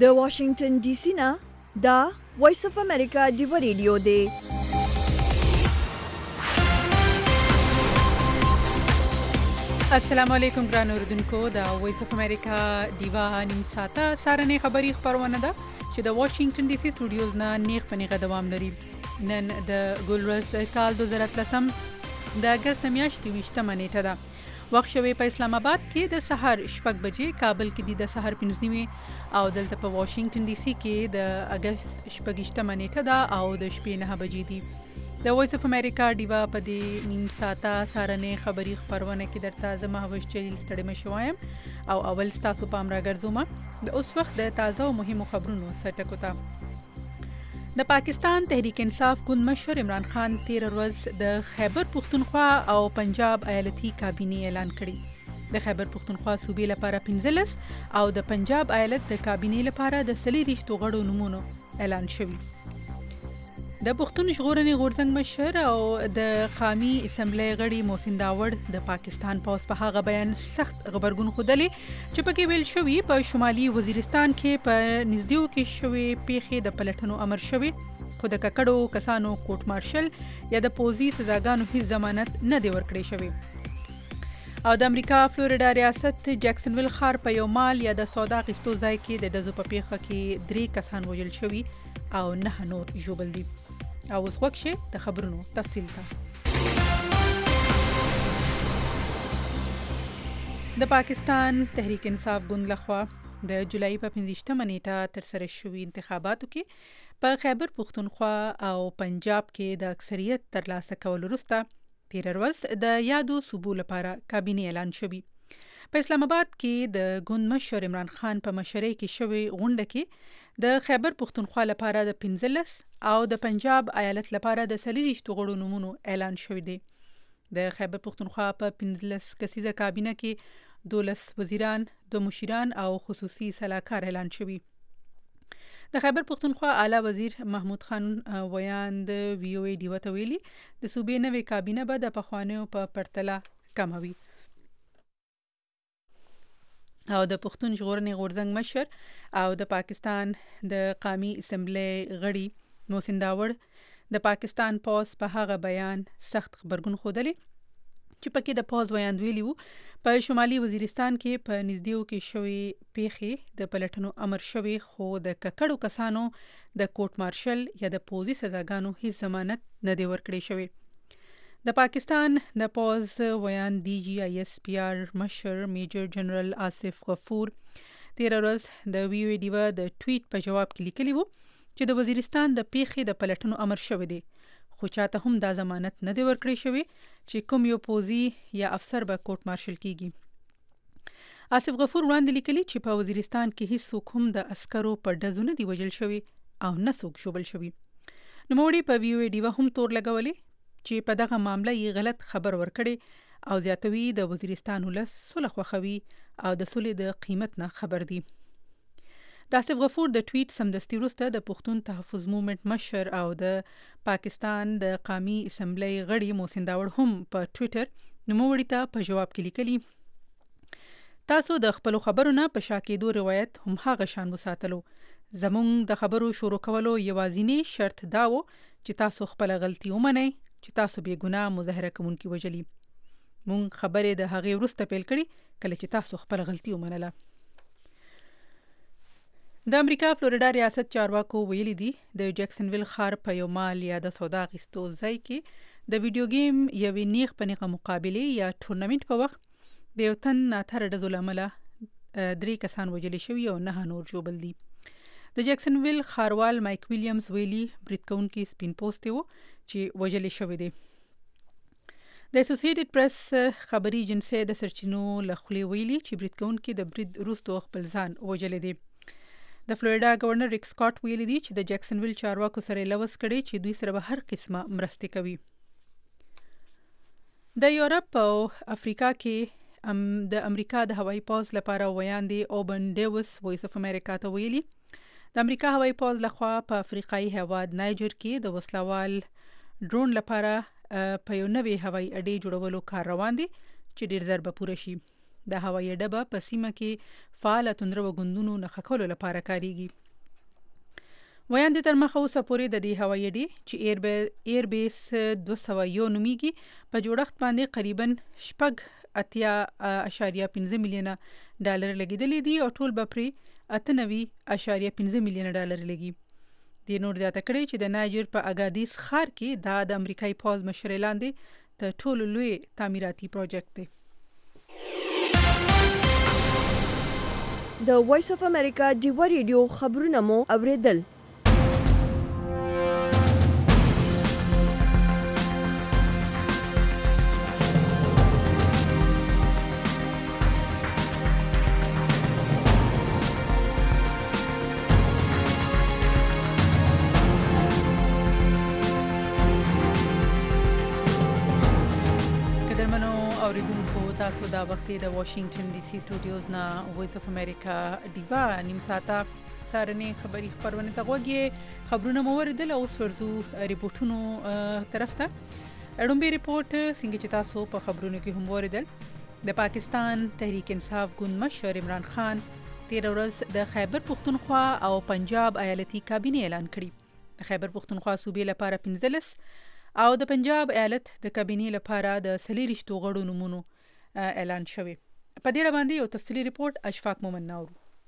د واشنگټن ډي سي نه دا وایس اف امریکا ډیو ریډیو دی. السلام علیکم ګران اوردونکو، د وایس اف امریکا ډیوا نیم ساعته سارنې خبری خبرونه ده چې د واشنگټن ډي سي سټوډیوز نه نیغ پنیغه دوام لري. نن د ګلورس کال 2013 د اگست میاشتې 20 نیټه ده. وخت شوی په اسلام آباد کې د سحر 6 بجې، کابل کې د سحر 5 او دلته په واشنگټن ډي سي کې د اگست 28 نیټه ده او د شپې 9 بجې دي. د وایس اف امریکا ډیوا په دې نیم ساعته سارنې خبری خبرونه کې درته زما هوش چلیل ستړي مشوایم او اول تاسو پام راګرځوم د اوس وخت د تازه او مهمو خبرونو سرټکو ته. د پاکستان تحریک انصاف ګوند مشر عمران خان 13 ورځ د خیبر پختونخوا او پنجاب ایالتي کابینه اعلان کړی. د خیبر پختونخوا صوبې لپاره 15 او د پنجاب ایالت د کابینه لپاره د 30 غړو نومونو اعلان شوی. د پښتون ژغورنې غورځنګ مشر او د قومي اسمبلی غړي محسن داوړ د پاکستان پوز په هغه بیان سخت خبرګون خودلی چې پکې ویل شوی په شمالي وزیرستان کې په نږدېو کې شوی پیښې د پلټنو امر شوی، خو د ککړو کسانو کوټ مارشل یا د پوزي سزاګانو هیڅ ضمانت نه دی ورکړی شوی. او د امریکا فلوریډا ریاست جیکسنویل ښار په یو مال یا د سودا غستو ځای کې د ډزو په پیښه کې 3 کسان وژل شوي او 9 نور ژوبل دي. او اوس وخت د خبرونو تفصیل ته. د پاکستان تحریک انصاف ګوند لخوا د جولای په 15 نیټه تر سره شوي انتخاباتو کې په خیبر پختونخوا او پنجاب کې د اکثریت ترلاسه کول وروسته 13 ورځ د یادو صوبو لپاره کابینه اعلان شوی. په اسلام آباد کې د ګوند مشر عمران خان په مشرۍ کې شوی غونډه کې د خیبر پختونخوا لپاره د 15 او د پنجاب ایالت لپاره د 30 غړو نومونو اعلان شوی دی. د خیبر پختونخوا په 15 کسیزه کابینه کې 12 وزیران، 2 مشیران او خصوصي صلاحکار اعلان شوی. د خیبر پختونخوا اعلی وزیر محمود خان ویان د وی او ای ډیو ته ویلي د صوبې نوې کابینه به د پخوانیو په پرتله کم وي. او د پښتون ژغورنې غورځنګ مشر او د پاکستان د قومي اسمبلی غړي محسن داوړ د پاکستان پوز په هغه بیان سخت خبرګون خودلی چې پکې د پوز ویان ویلی وو په شمالي وزیرستان کې په نږدېو کې شوی پیښې د پلټنو امر شوی، خو د ککړو کسانو د کوټ مارشل یا د پوزي سزاګانو هیڅ ضمانت نه دی ورکړی شوی. د پاکستان د پوز ویان ډي جی آی ایس پی آر مشر میجر جنرال آصف غفور 13 ورځ د وی او ډیو د ټویټ په جواب کې لیکلی وو چې د وزیرستان د پیښې د پلټنو امر شوی دی، خو چاته هم دا ضمانت نه دی ورکړی شوی چې کوم یو پوزي یا افسر به کوټ مارشل کیږي. آصف غفور وړاندې لیکلی چې په وزیرستان کې هیڅ څوک هم د عسکرو په ډزو نه دی وژل شوی او نه څوک ژوبل شوی. نوموړي په وی او ډیو هم تور لګولي چې په دغه معاملې یې غلط خبر ورکړي او زیاتوي د وزیرستان ولس صلح خوښوي او د صلح د قیمت نه خبر دي. د آصف غفور د ټویټ سمدستي وروسته د پښتون تحفظ موومنټ مشر او د پاکستان د قومي اسمبلی غړي محسن داوړ هم په ټویټر نوموړي ته په جواب کې لیکلي تاسو د خپل خبرو نه په شا کېدو روایت هم هغه شان وساتلو. زمونږ د خبرو شروع کولو یوازینی شرط دا و چې تاسو خپل غلطي ومنئ چې تاسو بې ګناه مظاهره کوونکي وژلي. مونږ خبرې د هغې وروسته پیل کړي کله چې تاسو خپل غلطي ومنله. د امریکا فلوریډا ریاست چارواکو ویلي دي د جیکسنویل ښار په یو مال یا د سودا غستو ځای کې د ویډیو گیم یوې نیغ په نیغه مقابلې یا ټورنمنټ په وخت د یو تن ناتره ډزو له امله 3 کسان وژل شوي او 9 نور ژوبل دي. د جیکسنویل ښاروال مایک ویلیامز ویلي برید کوونکي سپین پوستې وو چې وژل شوی دی. د اسوسییټډ پریس خبري ایجنسي د سرچینو له خولې ویلي چې برید کوونکي د برید وروسته خپل ځان وژلی دی. د فلوریډا گورنر ریک سکاټ ویلي دی چې د جیکسنویل چارواکو سره لوس کړي چې دوی سره به هر قسمه مرستې کوي. د یورپ او افریقا کې د امریکا د هوایي پوز لپاره ویان دی اوبن ډیوس وایس اف امریکا ته ویلي د امریکا هوایي پوز لخوا په افریقایي هیواد نایجر کې د وسلوال ډرون لپاره په یو نوې هوایي اډې جوړولو کار روان دی چې ډیر زر به پوره شي. د هوایي ډبه په سیمه کې فعال توندره وګوندونو نښه کولو لپاره کاریږي. ویان د تر مخه اوسه پورې د دې هوایي اډې چې ایر بیس 201 نومیږي په جوړښت باندې قریبا 8.5 میلیونه ډالر لګیدلې دي او ټول به پرې 98.5 میلیونه ډالر لګي. د نور زیاته کړي چې د نایجر په اګادیس ښار کې دا د امریکایي پوځ مشر لاندې تر ټولو لوی تعمیراتي پروژیکټ دی. د وایس اف امریکا ډیوا ریډیو خبرونه مو اوریدل. تاسو دا وخت د واشنگټن ډي سي سټوډیوز نه وایس اف امریکا ډیوا نیم ساعته سارنې خبري خبرونه ته غوږی خبرونه مو ورېدل. اوس ورزو ریپورتونو طرف ته. اړومبي ریپورت څنګه چې تاسو په خبرونو کې هم ورېدل، د پاکستان تحریک انصاف ګوند مشر عمران خان 13 ورځ د خیبر پختونخوا او پنجاب ایالتي کابینه اعلان کړی. د خیبر پختونخوا صوبې لپاره 15 او د پنجاب ایالت د کابینه لپاره د 40 غړو نومونو اعلان شوی. په دې اړه باندې یو تفصیلی ریپورت اشفاق مومن ناورو.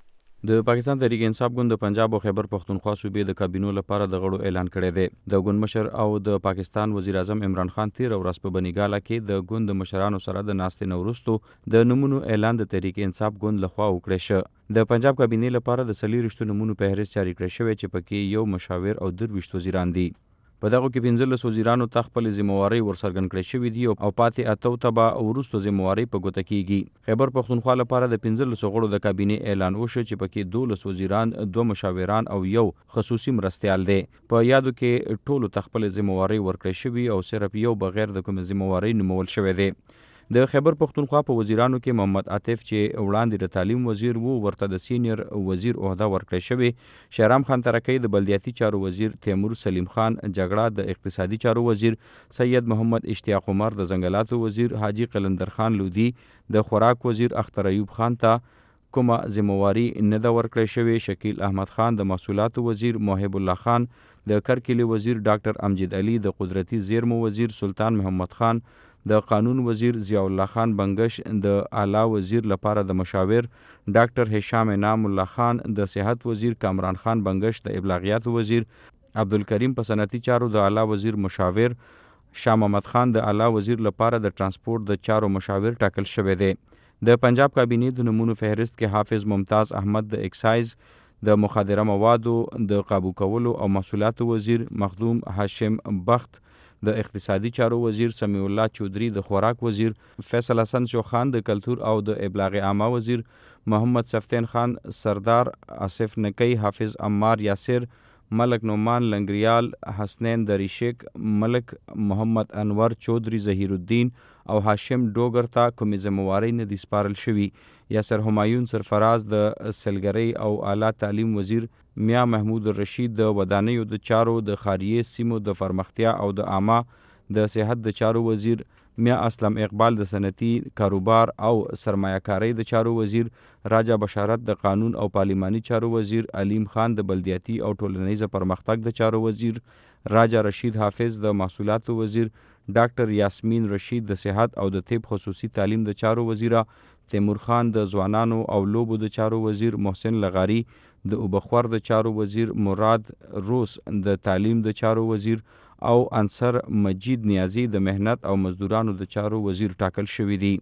د پاکستان تحریک انصاف ګوند د پنجاب او خیبر پختونخوا صوبې د کابینو لپاره د غړو اعلان کړی دی. د ګوند مشر او د پاکستان وزیر اعظم عمران خان 13 ورځ په بنیګاله کې د ګوند مشرانو سره د ناستې نه وروسته د نومونو اعلان د تحریک انصاف ګوند لخوا وکړی شو. د پنجاب کابینې لپاره د 40 نومونو فهرست جاری کړی شوی چې پکې یو مشاور او 23 وزیران دي. په دغه کې 15 وزیرانو ته خپل ذمہواری ورسرګن کړی شوی دی او پاتې اتو تبا ورستو ذمہواری په ګوته کیږي. خیبر پختونخوا لپاره د 15 غړو د کابینې اعلان وشو چې پکې 12 وزیران، 2 مشاوران او یو خصوصي مرستیال دی. په یادو کې ټولو ته خپل ذمہواری ورکړی شوی او صرف یو بغیر د کوم ذمہواری نومول شوی دی. د خیبر پختونخوا په وزیرانو کې محمد عاطف چې وړاندې د تعلیم وزیر وو ورته د سینیئر وزیر عہده ورکړی شوی. شهرام خان ترکی د بلدیاتي چارو وزیر، تیمور سلیم خان جګړه د اقتصادي چارو وزیر، سید محمد اشتیاق عمر د ځنګلاتو وزیر، حاجی قلندر خان لودی د خوراک وزیر، اختر ایوب خان ته کومه ذمہواری نه ده ورکړی شوی. شکیل احمد خان د محصولاتو وزیر، محب الله خان د کرکلی وزیر، ډاکټر امجد علي د قدرتي زیرمو وزیر، سلطان محمد خان د قانون وزیر، ضیاء الله خان بنگش د اعلی وزیر لپاره د مشاور، ډاکټر هشام انعام الله خان د صحت وزیر، کامران خان بنگش د ابلاغیات وزیر، عبدالکریم په صنعتي چارو د اعلی وزیر مشاور، شاه محمد خان د اعلی وزیر لپاره د ترانسپورت د چارو مشاور ټاکل شوی دی. د پنجاب کابینې د نومونو فهرست کې حافظ ممتاز احمد د ایکسایز، د مخدره موادو د قابو کولو او محصولاتو وزیر، مخدوم هاشم بخت د اقتصادي چارو وزیر، سمیع الله چودھری د خوراک وزیر، فیصل حسن شوخان د کلتور او د ابلاغ عامه وزیر، محمد صفتین خان سردار، آصف نکی، حافظ عمار یاسر، ملک نعمان لنگریال، حسنین دریشک، ملک محمد انور چودھری ظهیر الدین او هاشم ډوګر ته کومې ذمہواری نه دي سپارل شوي. یاسر همایون سرفراز د سلګرۍ او اعلی تعلیم وزیر، میاں محمود الرشید د ودانیو د چارو د خاریه سیمو د فرمختیا او د عامه د صحت د چارو وزیر، میاں اسلم اقبال د صنعتي کاروبار او سرمایه‌کارۍ د چارو وزیر، راجا بشارت د قانون او پارلیماني چارو وزیر، علیم خان د بلدیاتي او ټولنیز پرمختګ د چارو وزیر، راجا رشید حافظ د محصولاتو وزیر، ډاکټر یاسمین رشید د صحت او د طب خصوصي تعلیم د چارو وزیره، تیمور خان د ځوانانو او لوبو د چارو وزیر، محسن لغاری د اوبخور د چارو وزیر، مراد روس د تعلیم د چارو وزیر او انصر مجید نیازی د مهنت او مزدورانو د چارو وزیر ټاکل شوی دی.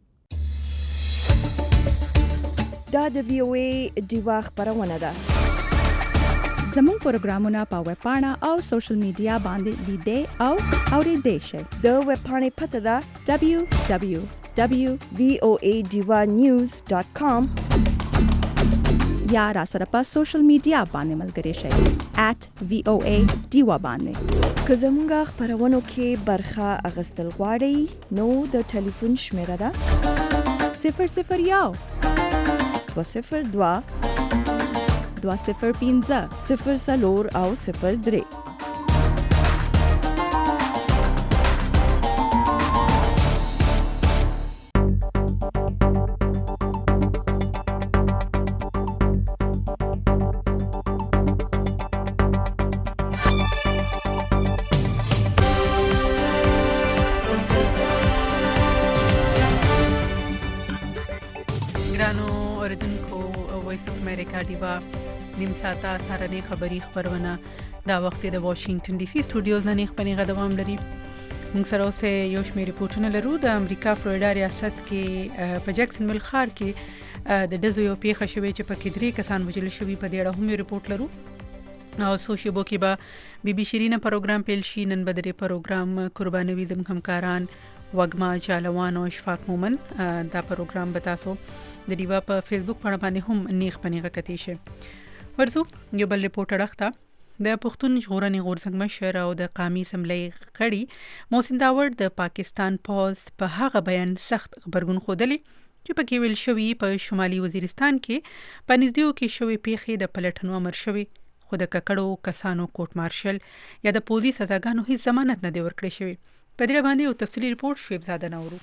دا د وی او ای ډیوا خبرونه ده. زموږ پروګرامونه په ویب پاڼه او سوشل میډیا باندې لیدئ او اوریدئ شئ. د ویب پاڼې پته ده www.voadivanews.com یا را سره په سوشل میډیا باندې ملګري شئ @VOA ډیوا باندې. که زموږ خبرونو کې برخه اخیستل غواړئ نو د ټلیفون شمیره ده 001 202 205 04 او 03. ګرانو اوریدونکو وایس اف امریکا دیوا نیم ساعته سارنې خبری خبرونه دا وخت د واشنگټن ډي سي سټوډیوز نه خبرونه دوام لري. موږ سره اوسه یو شمېر ریپورتونه لرو. د امریکا فلوریډا ریاست کې په جکسن ویل ښار کې د دزو یو پیښه شوې چې پکې 3 کسان وژل شوي، په دې اړه هم یو ریپورت لرو. او سوشيبو کې به بي بي شيرینه پروګرام پیل شي. نن به د پروګرام قربانوي زم همکاران وګما چالوان او اشفاق مومن دا پروګرام به تاسو د دیوا په فیسبوک باندې هم نیغ پنیغه کتی شي. ورزو یو بل ریپورت راخته د پښتون ژغورنې غورځنګ مشر او د قومي اسمبلی غړي محسن داور د پاکستان پوز په هغه بیان سخت خبرګون خوده چې پکې ویل شوی په شمالي وزیرستان کې په نږدې کې شوی پیښې د پلټنو امر شوی، خو د ککړو کسانو کوټ مارشل یا د پولیس سزاګانو هیڅ ضمانت نه دی ورکړی شوی. په دې باندې یو تفصیلی ریپورت شیب زاده نورو.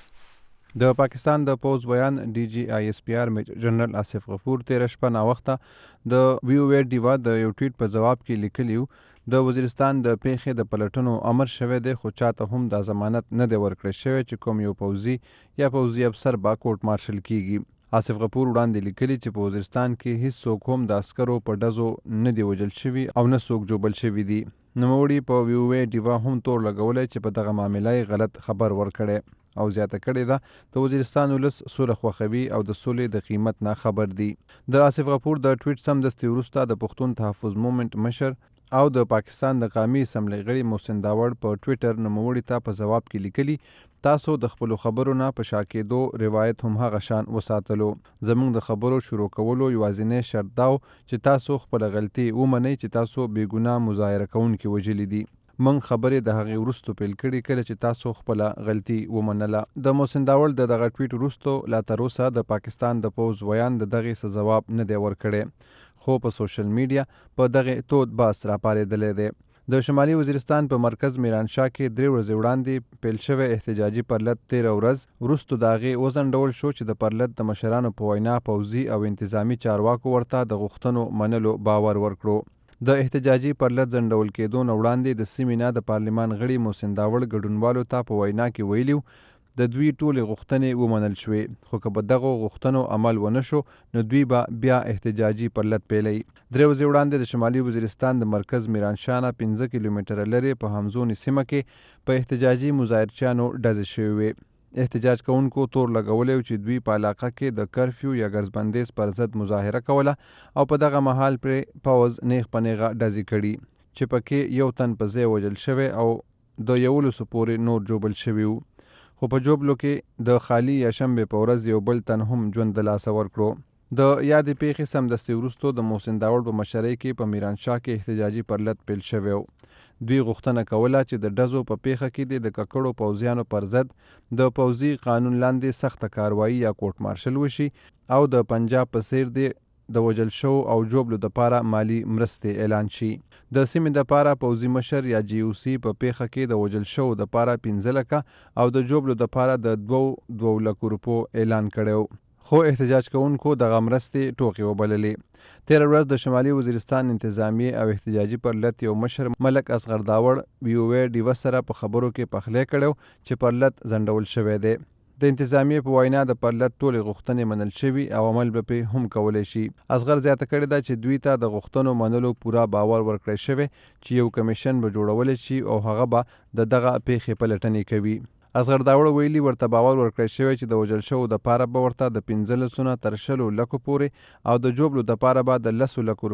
د پاکستان د پوز بیان ډي جی آی اس پی آر میجر جنرال آصف غفور 13 شپه نا وخته د وی او وی دیوا د یو ټویټ په جواب کې لیکلیو د وزیرستان د پیښې د پلټنو امر شوه دی، خو چاته هم د ضمانت نه دی ورکړی شوی چې کوم یو پوزي یا پوزي افسر با کوټ مارشل کیږي. آصف غفور وړاندې لیکلي چې په وزیرستان کې هیڅ څوک هم د عسکرو په ډزو نه دی وژل شوي او نه څوک جوبل شوي دي. نوموړي په وی او وی دیوا هم تور لګولی چې په دغه معاملې غلط خبر ورکړی او زیاته کړې ده د وزیرستان ولس سوله خوښوي او د سولې د قیمت نه خبر دي. د آصف غفور د ټویټ سمدستي وروسته د پښتون تحفظ مومنټ مشر او د پاکستان د قومي اسمبلی غړي محسن داور په ټویټر نوموړي ته په جواب کې لیکلي تاسو د خپل خبرو نه په شا کېدو روایت هم هغه شان وساتلو. زموږ د خبرو شروع کولو یوازینی شرط دا چې تاسو خپل غلطي ومنئ چې تاسو بې ګناه مظاهره کوونکي وژلي دي. من خبرې د هغې وروستو پیل کړي کله چې تاسو خپل غلطي ومنله. د محسن داول د دغه ټویټ وروستو لا تر اوسه د پاکستان د پوز ویان د دغې څه جواب نه دی ورکړی، خو په سوشل میډیا په دغې تود باس راپارېدلی دی. د شمالي وزیرستان په مرکز میرانشاه کې 3 ورځې وړاندې پیل شوی احتجاجي پرلط 13 ورځ وروستو د هغې وځنډول شو چې د پرلط د مشرانو په وینا پوځي او انتظامی چارواکو ورته د غوښتنو منلو باور ورکړو. د احتجاجي پرلط ځنډول کېدو نه وړاندې د سیمې نه د پارلمان غړي محسن داور ګډونوالو ته په وینا کې ویلیو د دوی ټولې غوښتنې ومنل شوې، خو که په دغو غوښتنو عمل ونه شو نو دوی به بیا احتجاجي پرلط پیلوي. 3 ورځې وړاندې د شمالي وزیرستان د مرکز میرانشاه نه 15 کیلومتره لرې په همزونې سیمه کې په احتجاجي مظاهرچیانو ډزې شوې وې. احتجاج کوونکو تور لګولی چې دوی په علاقه کې د کرفیو یا ګرځبندیز پر ضد مظاهره کوله او په دغه مهال پرې پوځ نیغ په نیغه ډزې کړي چې پکې یو تن په ځای وژل شوی او د 11 پورې نور جوبل شوي وو، خو په جوبلو کې د خالی یا شنبې په ورځ یو بل تن هم ژوند د لاسه ورکړو. د یادې پیښې سمدستي وروستو د محسن داور په مشرۍ کې په میرانشاه کې احتجاجي پرلط پیل شوی و. دوی غوښتنه کوله چې د ډزو په پیښه کې د ککړو پوځیانو پر ضد د پوځي قانون لاندې سخته کاروایی یا کوټ مارشل وشي او د پنجاب په څیر د وژل شو او جوبلو دپاره مالی مرستې اعلان شي. د سیمې دپاره پوځي مشر یا جی او سی په پیښه کې د وژل شو دپاره 15 لکه او د جوبلو دپاره د 2 لکو روپو اعلان کړی، خو احتجاج کوونکو دغه مرستې ټوکې وبللې. 13 ورځ د شمالي وزیرستان انتظامی او احتجاجي پرلط یو مشر ملک اصغر داور وی او وی ډیوه سره په خبرو کې پخلی کړی چې پرلط ځنډول شوی دی. د انتظامی په وینا د پرلط ټولې غوښتنې منل شوي او عمل به پرې هم کولی شي. اصغر زیاته کړې ده چې دوی ته د غوښتنو منلو پوره باور ورکړی شوی چې یو کمیشن به جوړولی شي او هغه به د دغه پیښې پلټنې کوي. اصغر داور ویلي ورته باور ورکړی شوی چې د وژل شوو دپاره به ورته د 15 نه تر 20 لکو پورې او د جوبلو دپاره به د 10 لکو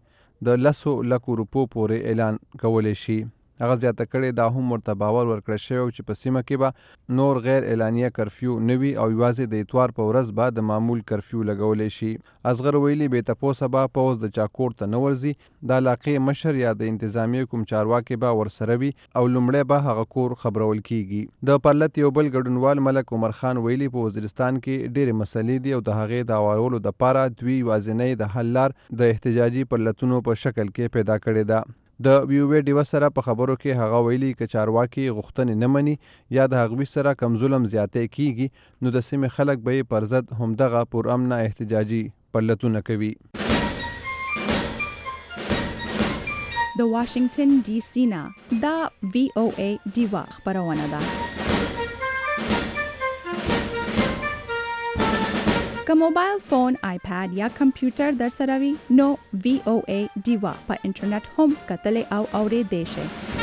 روپو پورې اعلان کولی شي. هغه زیاته کړې دا هم ورته باور ورکړی شوی چې په سیمه کې به نور غیر اعلانیه کرفیو نه وي او یوازې د اتوار په ورځ به د معمول کرفیو لګولی شي. اصغر ویلي بې تپوسه به پوځ د چا کور ته نه ورځي، د علاقې مشر یا د انتظامیې کوم چارواکي به ورسره وي او لومړی به هغه کور خبرول کیږي. د پرلط یو بل ګډونوال ملک عمر خان ویلي په وزیرستان کې ډېرې مسلې دي او د هغې د هوارولو دپاره دوی یوازینۍ د حل لار د احتجاجي پرلطونو په شکل کې پیدا کړې ده. د وی او وی ډیوه سره په خبرو کې هغه ویلي که چارواکي غوښتنې نه مني یا د هغوی سره کم ظلم زیاتی کیږي نو د سیمې خلک به یې پر ضد همدغه پرامنه احتجاجي پرلطونه کوي. د واشنگټن ډي سي نه دا وی او ای دیوا خبرونه ده. که موبایل فون، آیپاد یا کمپیوټر در سره وي نو VOA ډیوا په انټرنیټ هم کتلی او اوریدلی شئ.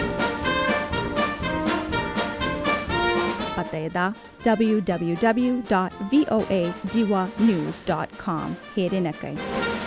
پته یې ده www.voadiwanews.com. هیرې نه کوئ.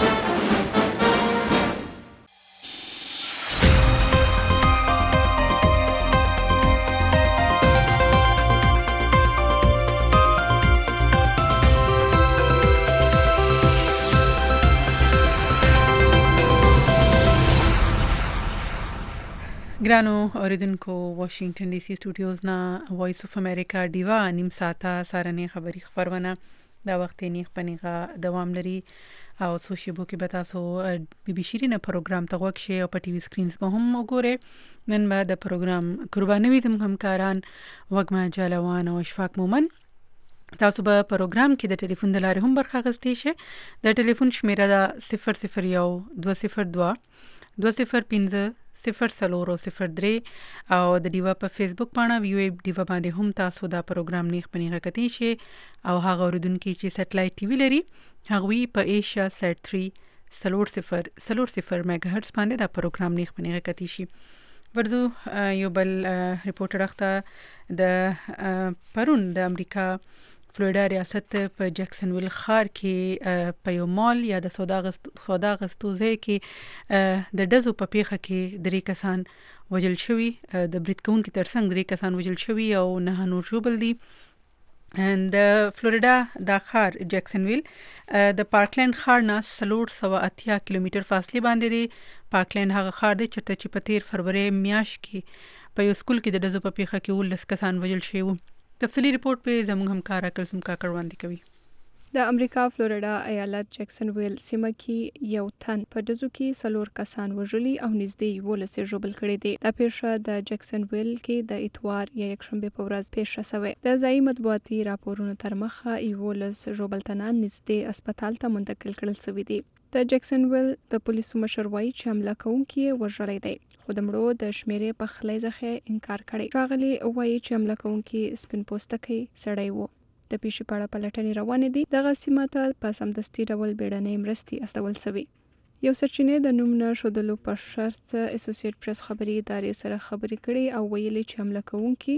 ګرانو اوریدونکو، واشنگټن ډي سي سټوډیوز نه وایس اف امریکا ډیوا نیم ساعته سارنې خبري خبرونه دا وخت نیخ پنیغه دوام لري او سوشيبو کې به تاسو بي بي شيرینه پروګرام ته وښه او په ټي وي سکرینز به هم وګورئ. نن به د پروګرام قربانوي زموږ همکاران وګما جالوان او اشفاق مومن. تاسو به پروګرام کې د ټلیفون د لارې هم برخه اخیستئ شئ. د ټلیفون شمیره ده 001 205 003 او د ډیوا په فیسبوک باندې ویو ډیوا باندې هم تاسو دا پروګرام نیخ پنیغه کتی شي او هغه اوریدونکو چې سټلایټ ټي وی لري هغه په ایشیا سټ 3 0 میگا هرتز باندې دا پروګرام نیخ پنیغه کتی شي. ورته یو بل ریپورټر اخته د پرون د امریکا فلوریډا ریاست په جکسن ویل ښار کې په یو مال یا د سودا غستو ځای کې د ډزو په پیښه کې 3 کسان وژل شوي، د برید کوونکو ترڅنګ 3 کسان وژل شوي او 9 نور ژوبل دي. د فلوریډا د ښار جکسن ویل د پارکلند ښار نه 380 کیلومتر فاصله باندې دی. پارکلند هغه ښار دی چې په 13 فروری میاشت کې په یو سکول کې د ډزو په پیښه کې 19 کسان وژل شوي وو. تفصیلی رپورت په زموږ همکار کلثوم کاکړ وړاندې کوي. د امریکا فلوریډا ایالت جکسن ویل سیمه کې یو تن په ډزو کې 4 کسان وژلي او نږدې 11 ژوبل کړي دي. دا پیښه د جکسن ویل کې د اتوار یا یکشنبه په ورځ پیښه شوه. د ځایي مطبوعاتي راپورونو تر مخه 11 ژوبل تنان نږدې هسپتال ته منتقل کړل شوي دي. د جکسن ویل د پولیسو مشر وایي چې حمله کوونکي وژلي دي، خو د مړو د شمیرې په خلای ځخه انکار کړی. راغلي وایي چې حمله کوونکي سپین پوستکی سړی وو. د پیښې په اړه پلټنې روانې دي. دغه سیمه ته په سمدستي ډول بیړنۍ مرستې استول شوي. یو سرچینې د نوم نه ښودلو په شرط اسوسییټ پریس خبري ادارې سره خبرې کړي او ویلي چې حمله کوونکي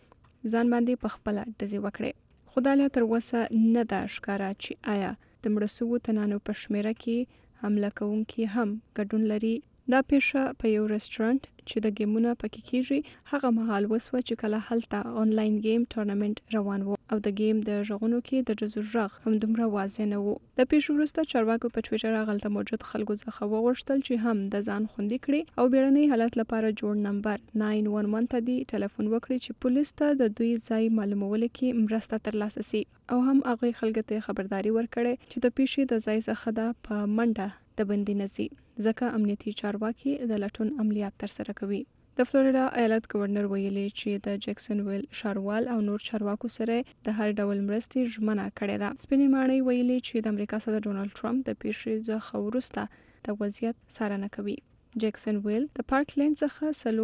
ځان باندې په خپل ډزې وکړي. خدای تر اوسه نه دا ښکارا چې آیا د مړسو تنانو په شمیره کې حمله کوونکي هم ګډون لري. دا پیښه په یو ریسټورانټ چې د گیمونه پکې کیږي هغه مهال وسوه چې کله هلته آنلاین گیم ټورنمنت روان وو او د گیم د ژغونو کې د جزو ژغ هم دومره واضح نه وو. د پیښې وروسته چارواکو په ټوئیټر هغه موجود خلکو څخه وغوښتل چې هم د ځان خوندي کړي او بیړنۍ حالت لپاره جوړ نمبر 911 ته دی ټلیفون وکړي چې پولیس ته د دوی ځای معلومول کې مرسته ترلاسه شي او هم هغه خلکو ته خبرداري ورکړي چې د پیښې د ځای څخه د منډه د بندي نزي ځکه امنیتي چارواکي د لټون عملیات تر سره کوي. د فلوریډا ایالت گورنر ویلي چې د جکسن ویل ښاروال او نور چارواکو سره د هر ډول مرستې ژمنه کړې ده. سپینې ماڼۍ ویلي چې د امریکا صدر ډونالد ټرمپ د پیښې څخه وروسته د وضعیت څارنه کوي. جکسن ویل د پارکلند څخه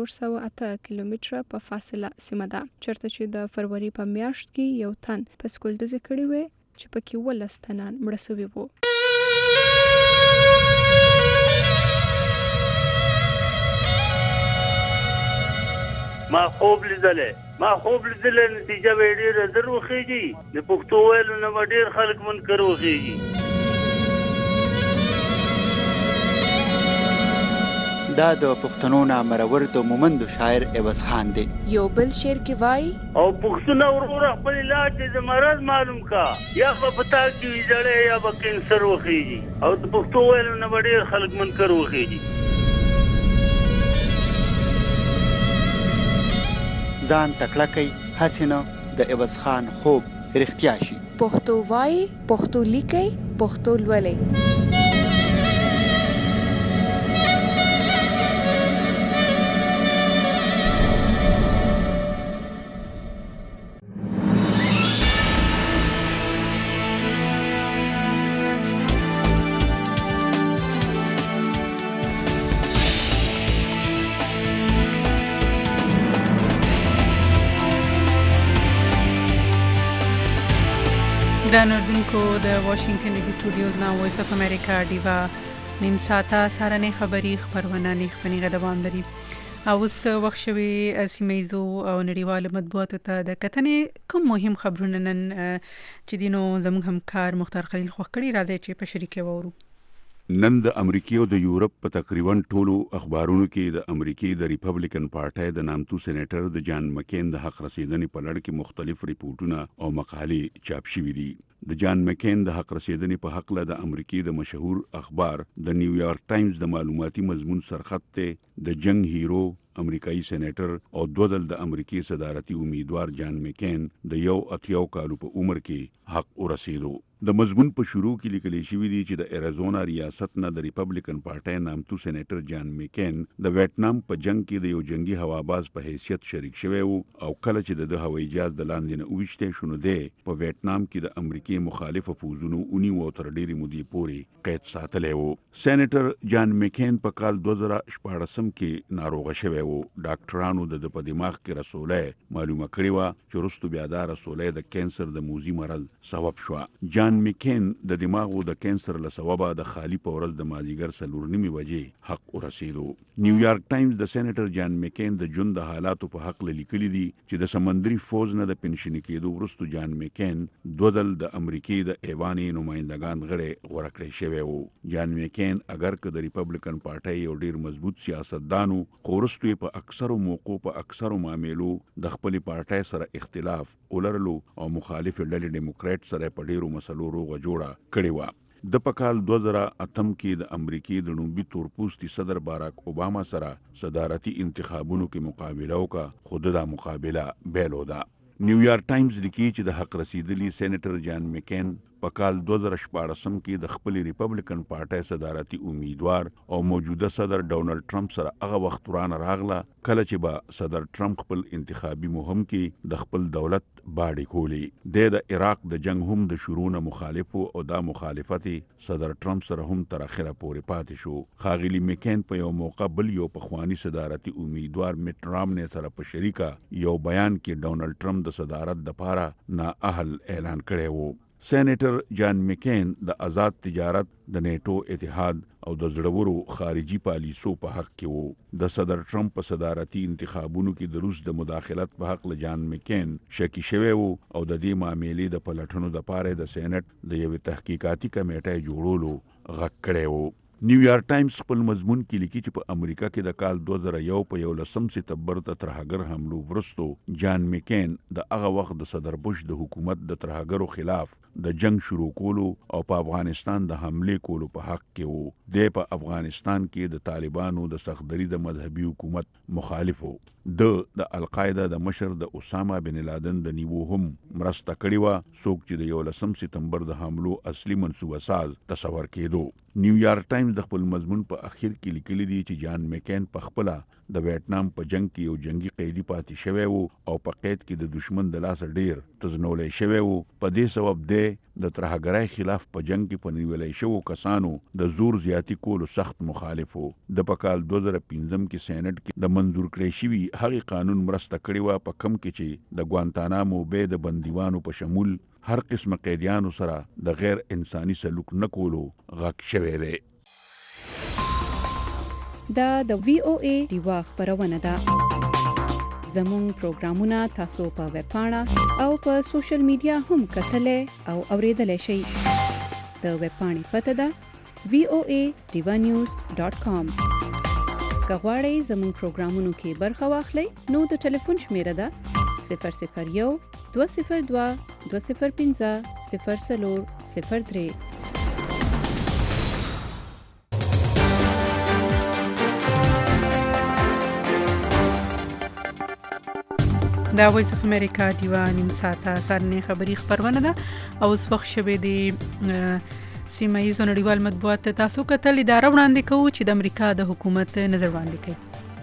408 کیلومتره په فاصله سیمه ده چېرته چې د فروری په میاشت کې یو تن په سکول ډزې کړې وې چې پکې 12 تنان مړه شوي وو. ما خوب لیدلې نتیجه به ډېره زر وخیږي. د پښتو ویلو نه به ډېر خلک منکر وخیږي. دا د پښتنو نامرور د مومندو شاعر عوض خان دی. یو بل شعر کې وای او پښتون ورور خپل علاج د مرض معلوم کا یا په پتا کې ویځړې یا به کینسر وخیږي او د پښتو ویلو نه به ډېر خلک منکر وخیږي. ځان تکړه کوي حسینه د عوض خان خوب رښتیا شي. پښتو وای، پښتو لیکي، پښتو لولي. ګران اردوونکو د واشنگټن ډي سي سټوډیوز نه وایس اف امریکا ډیوا نیم ساعته سارنې خبري خبرونه نه خبري دوام لري او اوس وخت شوی سیمایزو او نړیوال مطبوعاتو ته د کتنې کوم مهم خبرونه نن چې دینو زموږ همکار مختار خلیل خوښ کړي راځي چې په شریکه وورو. نن د امریکا او د یورپ په تقریبا ټولو اخبارونو کې د امریکای د ریپبلیکن پارټۍ د نامتو سېنیټر د جان مکین د حق رسیدنې په لړ کې مختلف ریپورتونه او مقالې چاپ شوي دي. د جان مکین د حق رسیدنې په حق له د امریکای د مشهور اخبار د نیویارک ټایمز د معلوماتي مضمون سرخط ته د جنگ هیرو امریکایي سېنیټر او دوه د امریکای صدارتي امیدوار جان مکین د 81 کالو په عمر کې حق ورسېدو. د مضمون په شروع کې لیکل شوی دی چې د ایریزونا ریاست نه د ریپبلیکن پارټۍ نامتو سېنیټر جان مکین د ویتنام په جنگ کې د یو جنگي هواباز په حیثیت شریک شوی وو او کله چې د هوایي جهاز د لاندې نه وښته شونه دی په ویتنام کې د امریکای مخالف فوجونو اونې و تر ډېری مودې پورې قید ساتلی وو. سېنیټر جان مکین په کال 2014 کې ناروغه شوی وو. ډاکټرانو د په دماغ کې رسوله معلومه کړې و چې وروسته بیا دا رسوله د کینسر د موذي مرض سبب شو. جان مکین د دماغو د کینسر له سببه د خالی په ورځ د مازیګر 4:30 بجې حق ورسېدو. نیویارک ټایمز د سېنیټر جان مکین د ژوند د حالاتو په حق لیکلي دي چې د سمندري فوج نه د پنشن کېدو وروسته جان مکین دوه د امریکای د ایواني نمائندگان غړي غوړه کړی شوی وو. جان مکین اگر که د ریپبلیکن پارټۍ یو ډیر مضبوط سیاستدانو خو وروسته په اکثرو موقعو په اکثرو معاملو د خپل پارټۍ سره اختلاف ولرلو او مخالف ډلې ډیموکرات سره په ډیرو مسلو روغه جوړه کړې و. د په کال 2008 کې د امریکای د لومړي تورپوستي صدر باراک اوباما سره صدارتي انتخابونو کې مقابله وکړه خو دا مقابله بیلو ده. نیویارک ټایمز لیکي چې د حق رسیدلی سېنیټر جان مکین په کال 2014 کې د خپل ریپبلیکن پارټۍ صدارتي امیدوار او موجوده صدر ډونالد ټرمپ سره هغه وخت ورانه راغله کله چې به صدر ټرمپ خپل انتخابي مهم کې د خپل دولت باډي کولی. د عراق د جنگ هم د شروع مخالفو او دا مخالفت صدر ټرمپ سره هم تر اخره پورې پاتې شو. خاغلی مکین په یو موقع بل یو پخوانی صدارتي امیدوار میټ رامنی سره په شریکه یو بیان کې ډونالد ټرمپ د صدارت لپاره نااهل اعلان کړی وو. سېنیټر جان مکین د آزاد تجارت د نیټو اتحاد او د زړورو خارجي پالیسو په حق کې وو. د صدر ټرمپ په صدارتي انتخابونو کې د روس د مداخلت په حق له جان مکین شکی شوی وو او د دې معاملې د پلټنو لپاره د سېنات د یو تحقیقاتي کمیټې جوړولو غږ کړی وو. نیویارک ټایمز خپل مضمون کې لیکي چې په امریکا کې د کال 2001 په 11 سپتمبر ته ترهګر حملو وروسته جان مکین د هغه وخت د صدر بوش د حکومت د ترهګرو خلاف د جنگ شروع کولو او په افغانستان د حمله کولو په حق کې وو. د په افغانستان کې د طالبانو د سختدري د مذهبي حکومت مخالف وو. د القاعده د مشر د اسامه بن لادن د نیوو هم مرسته کړې و څوک چې د 11 سپتمبر د حملو اصلي منصوبه ساز تصور کېدو. نیویارک ټایمز د خپل مضمون په اخر کې لیکلي دي چې جان مکین په خپل د ویتنام په جنگ کې یو جنگي قیدی پاتې شوی وو او په قید کې د دشمن د لاس ډیر تزنولې شوی وو. په دې سبب د ترهګرۍ خلاف په جنگ کې پنیولې شوو کسانو د زور زیاتی کولو سخت مخالف وو. د په کال 2015 کې سېنات کې د منظور کړی شوی هغه قانون مرسته کړی و په کم کې چې د ګوانتانامو به د بندیوانو په شمول هر قسم قیدیانو سره د غیر انساني سلوک نه کولو غږ شوی دی. دا د VOA ډیوا خبرونه ده. زموږ پروګرامونه تاسو په ویب پاڼه او په سوشل میډیا هم کتلای او اوریدلای شئ. د ویب پاڼې پته ده voadivanews.com. که غواړئ زموږ پروګرامونو کې برخه واخلئ نو د ټلیفون شمیره ده 001 202 205 0403. دا وایس اف امریکا ډیوا نیم ساعته سارنې خبري خبرونه ده او اوس وخت شوه د سیمایي نړیوال مطبوعات تاسو کتل اداره وړاندې کوي چې د امریکا د حکومت نظر وړاندې کوي.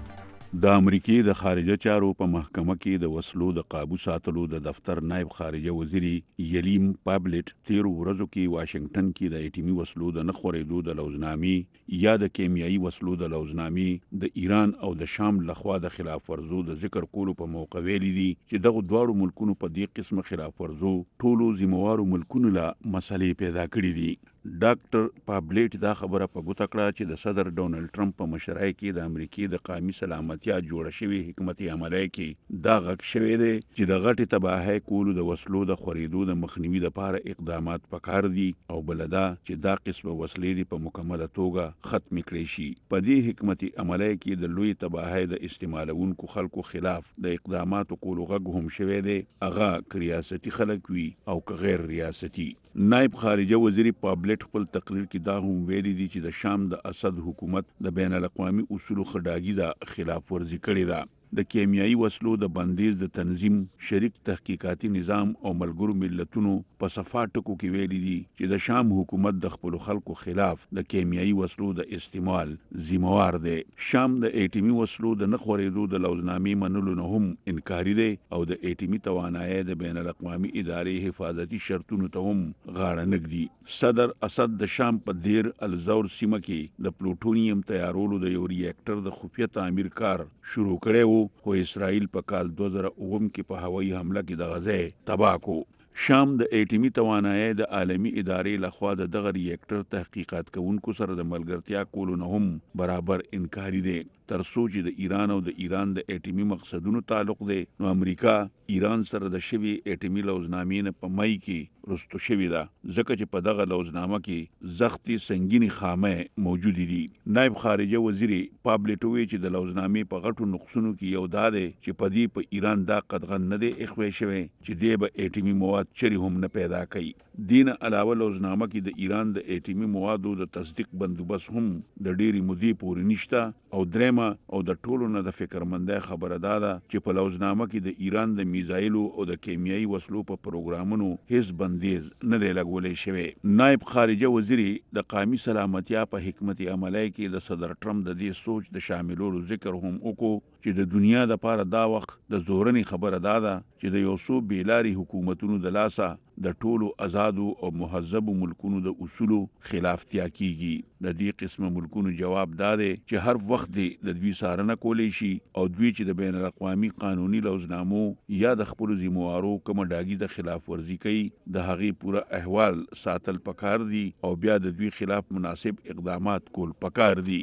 د امریکای د خارجه چارو په محکمه کې د وسلو د قابو ساتلو د دفتر نائب خارجه وزیر یلیم پابلټ 13 ورځو کې واشنگټن کې د ایټمی وسلو د نخورېدو د لوزنامې یا د کیمیاوي وسلو د لوزنامې د ایران او د شام لخوا د خلاف ورزو د ذکر کولو په موقع ویلي دي چې دغه دواړو ملکونو په دې قسمه خلاف ورزو ټولو ذمہوارو ملکونو لا مسلې پیدا کړې دي. ډاکټر پابلټ دا خبره په ګوته کړه چې د صدر ډونالد ټرمپ په مشرۍ کې د امریکای د قومي سلامتیا جوړه شوی حکمت عملی کې دا غږ شوی دی چې د غټي تباہي کولو د وسلو د خورېدو د مخنیوي لپاره اقدامات پکار دي او بلدا چې دا قسمه وسلې په مکمله توګه ختم کړي شي. په دې حکمت عملی کې د لوی تباہي د استعمالونکو خلکو خلاف د اقداماتو کولو غږ هم شوی دی، هغه ریاستي خلک وي او که غیر ریاستي. نائب خارجه وزیر پابلټ خپل تقریر کې دا هم ویلي دي چې د شام د اسد حکومت د بین الاقوامي اصولو خډاګي د خلاف ورزي کړې ده. د کیمیاوي وسلو د بندیز د تنظیم شریک تحقیقاتي نظام او ملګرو ملتونو په صفاتو کې ویلي دي چې د شام حکومت د خپل خلکو خلاف د کیمیاوي وسلو د استعمال ذمہوار دی. شام د ایټمی وسلو د نخورېدو د لوزنامې منلو نه هم انکاري دی او د ایټمی توانایي د بین الاقوامي ادارې حفاظتي شرطونو ته هم غاړه نږدي. صدر اسد د شام په دیر الزور سیمه کې د پلوټونیم تیارولو د یو ریاکټر د خفیه تعمیر کار شروع کړی خو اسرائیل په کال 2009 کې په هوایي حمله کې د غزې تباہ کو. شام د ایټمی توانایي د عالمی ادارې لخوا د دغه ریاکټر تحقیقات کوونکو سره د ملګرتیا کولو نه هم برابر انکاري دی. تر څو چې د ایران او د ایران د ایټمی مقصدونو تعلق دی نو امریکا ایران سره د شوی ایټمی لوزنامې په مای کې رستو شوی ده ځکه چې په دغه لوزنامه کې زختي سنگینی خامه موجود دي. نائب خارجه وزیر پابلټ وی چې د لوزنامې په غټو نقصونو کې یو دا دی چې په دې په ایران دا قدغن نه دی اخوي شوی چې دی به ایټمی مواد چری هم نه پیدا کوي. دین علاوه لوزنامه کې د ایران د ایټمی موادو د تصدیق بندوبست هم د ډېری مودې پورې نشته او درېمه او د ټولو نه د فکرمندۍ خبره ده چې په لوزنامه کې د ایران د میزایلو او د کیمیاوي وسلو په پروګرامونو هیڅ بندیز نه دی لګولې شوی. نائب خارجه وزیر د قومي سلامتیا په حکمت عملی کې د صدر ټرمپ د دې سوچ د شاملولو ذکر هم وکړو چې د دنیا د لپاره دا وخت د زورنی خبره ده چې د یو څو بیلاري حکومتونو د لاسه د ټولو آزادو او مهذبو ملکونو د اصولو خلافت کیږي. د دې قسمه ملکونو جواب داده چې هر وخت د دوی سارنه کولی شي او دوی چې د بین الاقوامي قانوني لوزنامو یا د خپل ذمہوارو کوم ډاګي د خلاف ورزي کوي د هغې پوره احوال ساتل پکار دي او بیا د دوی خلاف مناسب اقدامات کول پکار دي.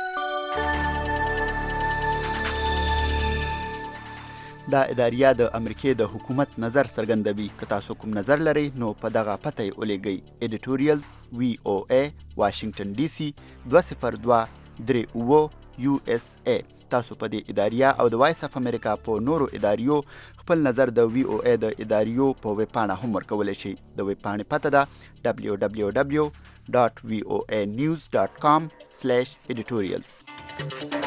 دا اداریه د امریکای د حکومت نظر څرګندوي. که تاسو کوم نظر لرئ نو په دغه پته یې ولېږئ. ایډیټوریال VOA واشنگټن DC 20238 USA. تاسو په دې اداریه او د وایس اف امریکا په نورو اداریو خپل نظر د VOA د اداریو په ویب پاڼه هم ورکولی شئ. د ویب پاڼې پته ده www.voanews.com/editorials.